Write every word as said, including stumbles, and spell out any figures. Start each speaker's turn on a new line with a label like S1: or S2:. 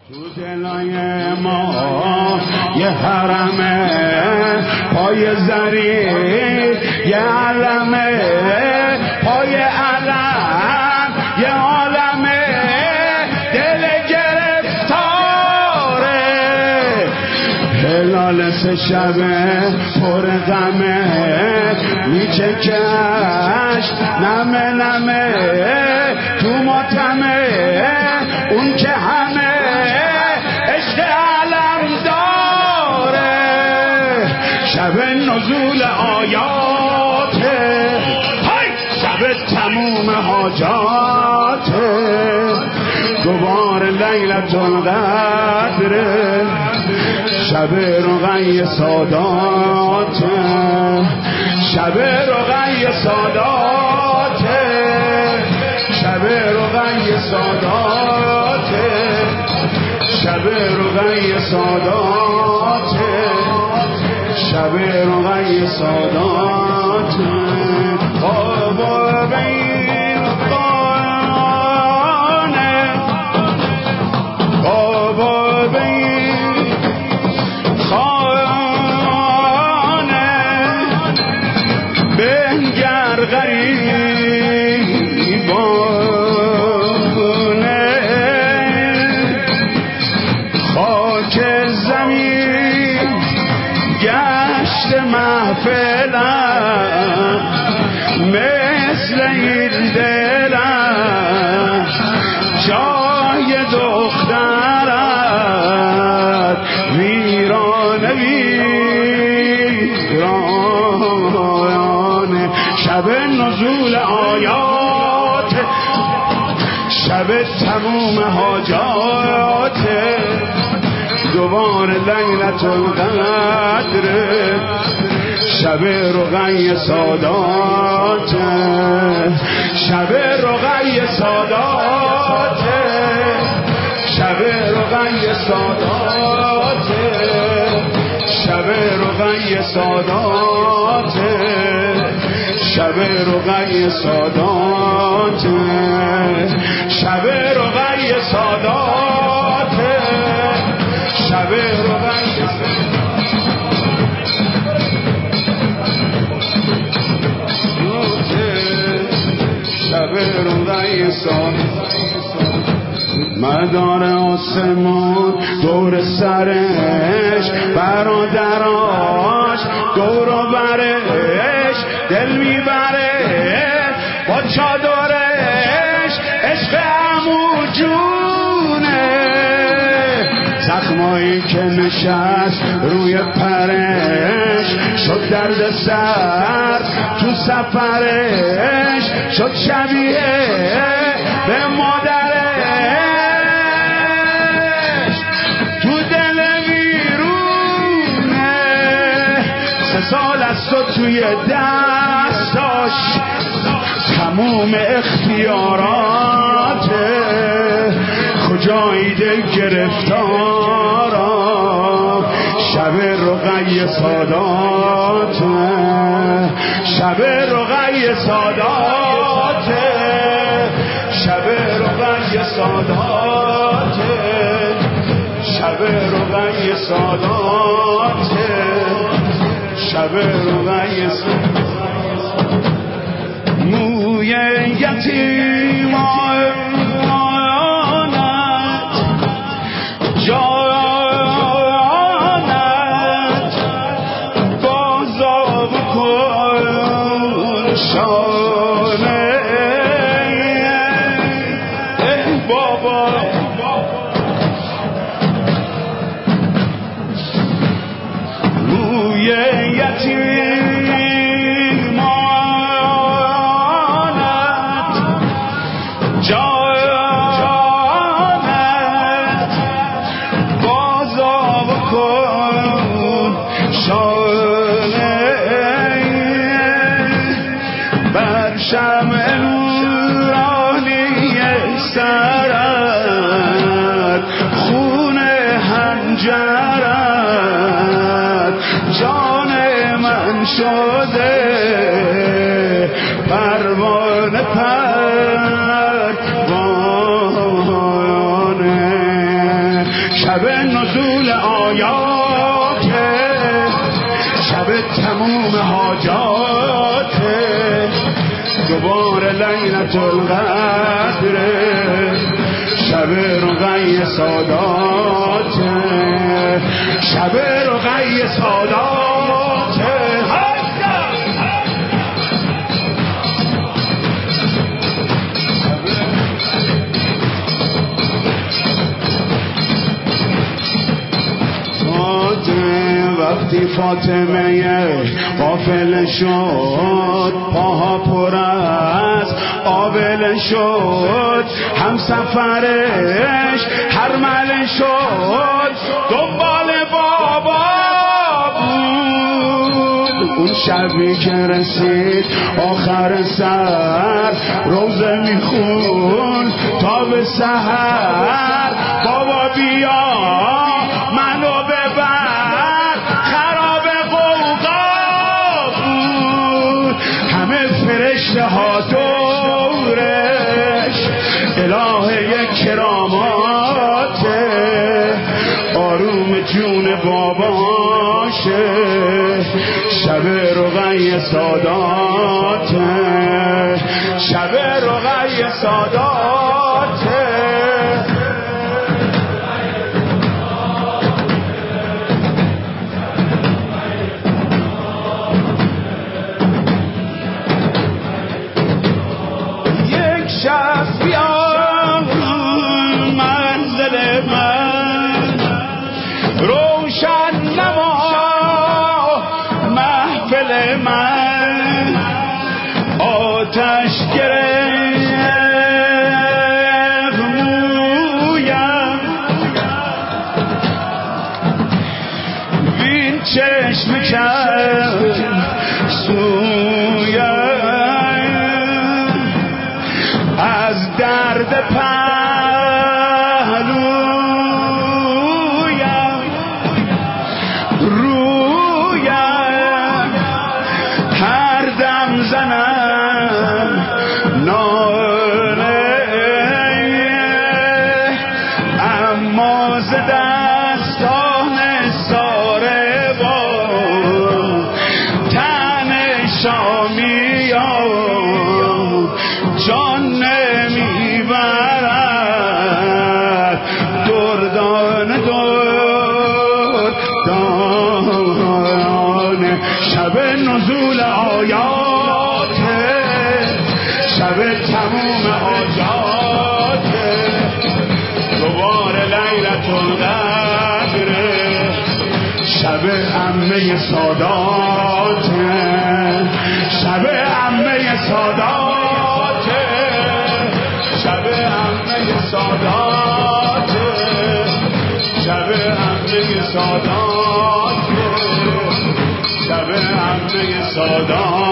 S1: تو دلای ما یه حرمه پای زری، یه علمه پای علم، یه عالمه دل گرفتاره. هلال سه شبه پر غمه میچکش نمه نمه تو ماتمه، اون که همه عشق علم داره. شب نزول آیاته، شب تموم حاجاته، دوباره لیلت القدره، شب رقی ساداته، شب رقی ساداته، شب رقی ساداته، شب رقی ساداته، شب رقی ساداته. بابا بین قانه، بابا بین خانه، بنگر غریبانه، خاک زمین گشت محفلم، مثل این دلم جای دخترت ویرانه ویرانه. شب نزول آیات، شب تموم حاجات، دوباره لیلت القدر، شب رقی سادات، شب رقی سادات، شب رقی سادات، شب رقی سادات، شب رقی سادات، شب رقی سادات، شب رقی شب رقی سادات. مدار آسمان دور سرش، برادراش دور و برش، دل میبره با چادرش، عشق عمو جونه. زخمایی که نشست روی پرش، شد درد سر تو سفرش، شد شبیه به مادرش، تو دل ویرونه. سه سال از تو توی دستاش تموم اختیاراته، کجایی دل گرفتارا. شب رقی سادات، شب رقی سادات، شب رقی سادات، شب رقی سادات، شب رقی سادات. موی یتیمانت جانت بازا بکن شانه. ای بابا موی یتیمانت جانت بازا بکن شانه. بر شمع نورانی سرت، خون هنجرت جان من شده، پروانه پروانه. شب نزول آیات، شب تموم حاجات، دوباره لیلت القدر، شب رقی سادات، شب رقی سادات. وقتی فاطمه غافل شد، پاها پر از آبل شد، هم سفرش هرمل شد، دنبال بابا بود. اون شبی که رسید آخر سر، روزه میخون تا به سحر، بابا بیا منو ببر، خراب قوقا بود. همه فرشته ها دورش، الهه کراماته، آروم جون باباشه، شب رقی ساداته، شب رقی ساداته. روشن نما محفل من، آتش گرفت مویم، وین چشم کرد سویم، از درد پهلویم، رویم هر دم زنم ناله، اما ز دستان ساره با تن شامیان جان نمیبرد، دردان دردان. شب نزول آیات، شب تموم حاجات، دوباره لیلت القدر، شب عمه سادات، شب عمه سادات، شب عمه سادات، شب عمه سادات، شب عمه سادات.